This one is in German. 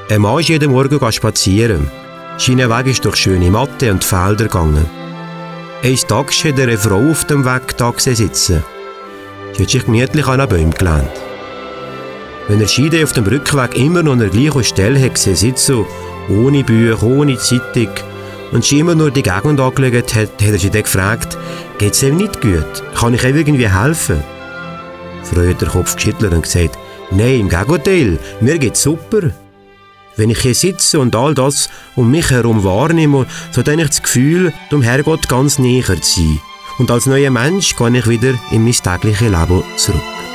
Ein Mann ist jeden Morgen spazieren. Sein Weg ist durch schöne Matte und Felder gegangen. Eines Tages hat er eine Frau auf dem Weg da sitzen. Sie hat sich gemütlich an einen Baum gelehnt. Wenn er Schiede auf dem Rückweg immer noch an der gleichen Stelle hat sitzen, ohne Bücher, ohne Zeitung, und sie immer nur die Gegend angeschaut hat, hat er sie dann gefragt, geht es ihm nicht gut? Kann ich ihm irgendwie helfen? Die Frau hat den Kopf geschüttelt und gesagt, nein, im Gegenteil, mir geht's super. Wenn ich hier sitze und all das um mich herum wahrnehme, so habe ich das Gefühl, dem Herrgott ganz näher zu sein. Und als neuer Mensch gehe ich wieder in mein tägliches Leben zurück.